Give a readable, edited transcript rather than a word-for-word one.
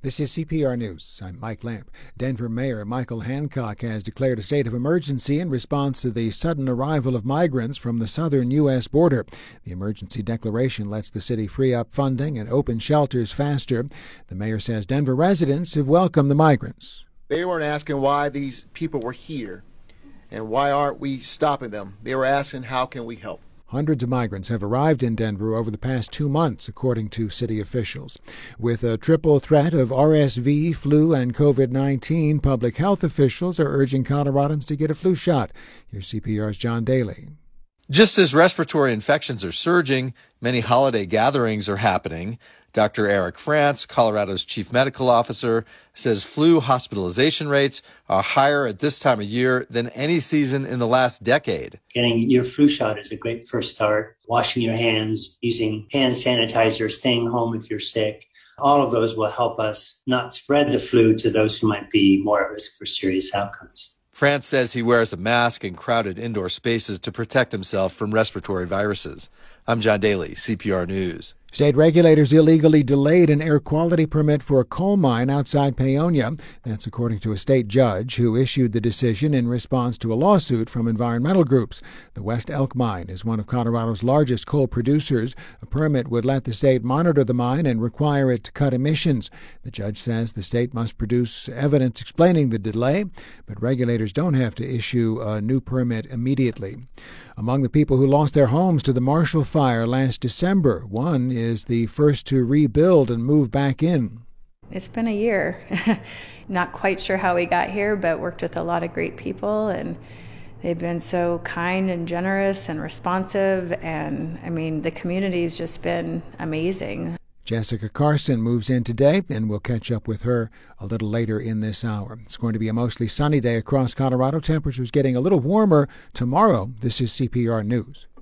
This is CPR News. I'm Mike Lamp. Denver Mayor Michael Hancock has declared a state of emergency in response to the sudden arrival of migrants from the southern U.S. border. The emergency declaration lets the city free up funding and open shelters faster. The mayor says Denver residents have welcomed the migrants. They weren't asking why these people were here and why aren't we stopping them. They were asking, how can we help? Hundreds of migrants have arrived in Denver over the past 2 months, according to city officials. With a triple threat of RSV, flu, and COVID-19, public health officials are urging Coloradans to get a flu shot. Here's CPR's John Daly. Just as respiratory infections are surging, many holiday gatherings are happening. Dr. Eric France, Colorado's chief medical officer, says flu hospitalization rates are higher at this time of year than any season in the last decade. Getting your flu shot is a great first start. Washing your hands, using hand sanitizer, staying home if you're sick. All of those will help us not spread the flu to those who might be more at risk for serious outcomes. France says he wears a mask in crowded indoor spaces to protect himself from respiratory viruses. I'm John Daly, CPR News. State regulators illegally delayed an air quality permit for a coal mine outside Paonia. That's according to a state judge who issued the decision in response to a lawsuit from environmental groups. The West Elk Mine is one of Colorado's largest coal producers. A permit would let the state monitor the mine and require it to cut emissions. The judge says the state must produce evidence explaining the delay, but regulators don't have to issue a new permit immediately. Among the people who lost their homes to the Marshall Fire last December, one is the first to rebuild and move back in. It's been a year. Not quite sure how we got here, but worked with a lot of great people, and they've been so kind and generous and responsive, and the community's just been amazing. Jessica Carson moves in today, and we'll catch up with her a little later in this hour. It's going to be a mostly sunny day across Colorado. Temperatures getting a little warmer tomorrow. This is CPR News.